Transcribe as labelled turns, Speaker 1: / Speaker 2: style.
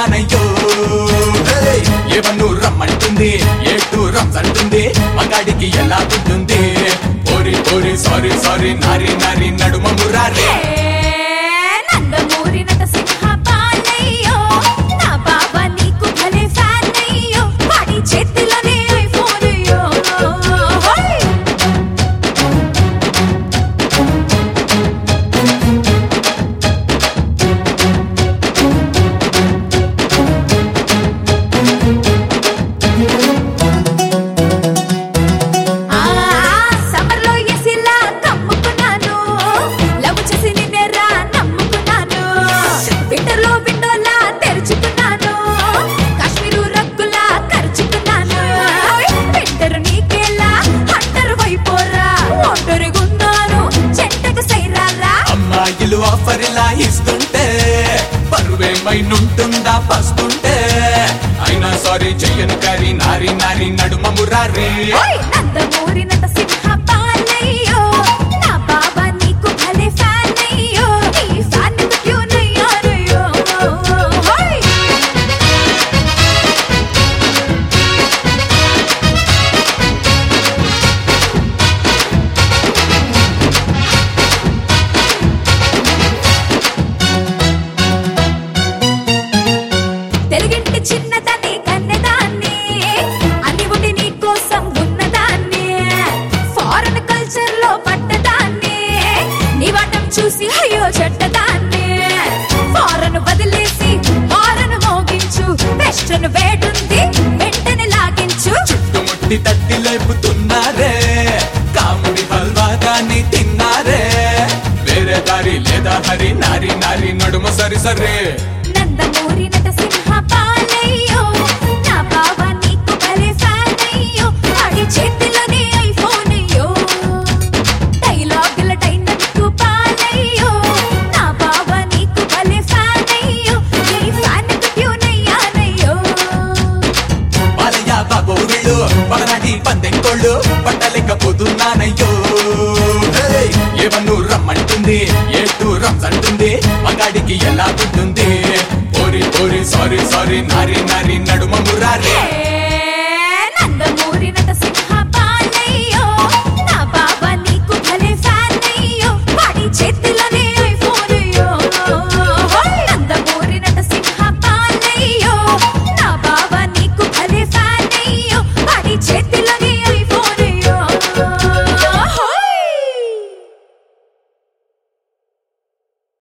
Speaker 1: పోతున్నానయ్యో ఏవన్ను రమ్మంటుంది ఏటు రంజంటుంది మగాడికి ఎలా ఉంటుంది ఓరి ఓరి సారీ సారీ నారి నారి నడుమ మురారే
Speaker 2: నందమూరి నటసింహ బాలయ్యో నా బాబా నీకు భలే ఫ్యాన్ అయ్యో వాడి చేతిలోనే ఐఫోన్ అయ్యో సమ్మర్లో ఎసిలా కమ్ముకున్నాను లవ్ చేసి నిన్నేరా నమ్ముకున్నాను వింటర్లో విండోలా తెరుచుకున్నాను కాశ్మీరు రగ్గులా ఖర్చుకున్నాను వింటరు నీకేలా హంటరు వైపోరా ఒంటరిగున్నాను చెంటకు సైరారా
Speaker 1: అమ్మాయిలు ఆఫర్ ఇలా ఇస్తుంటే పరువేమైనుంటుందా పస్తుంటే అయినా సారీ చెయ్యను కరి నారి నారి నడుమ మురారే
Speaker 2: నందమూరి నటసింహ బాలయ్యో నా బాబా నీకు భలే ఫ్యాన్ అయ్యో ఈ ఫ్యాన్ కు ట్యూన్ అయ్యారయ్యో తెలుగింటి చిన్నదాన్ని కన్నెదాన్ని అన్ని ఒకటి నీ కోసం ఉన్నదాన్ని ఫారెన్ కల్చర్ లో పడ్డదాన్ని నీ వాటం చూసి అయ్యో చెడ్డదాన్ని ఫారెన్ వదిలేసి ఫారెన్ మోగించు వెస్టర్న్ వేడుంది వెంటనే లాగించు
Speaker 1: చుట్టుముట్టి తట్టి లేపుతున్నారే కాముడి హల్వాగాని తిన్నారే వేరే దారి లేదా హరి నారి నారి నడుమ సరి సరే
Speaker 2: నందమూరి నటసింహ బాలయ్యో నా బాబా నీకు భలే ఫ్యాన్ అయ్యో వాడి చేతిలోనే ఐఫోన్ అయ్యో డైలాగుల డైనమిక్ బాలయ్యో నా బాబా నీకు భలే ఫ్యాన్ అయ్యో ఈ ఫ్యాన్ కు ట్యూన్ అయ్యానయ్యో
Speaker 1: బాలయ్య బాబోళ్ళు పగనాటి పందెంకోళ్ళు పట్టలేకపోతున్నానయ్యో ఏవన్ను రమ్మంటుంది ఏటు రంజంటుంది మగాడికి ఎలా ఉంటుంది ఓరి ఓరి సారీ సారీ నారి నారి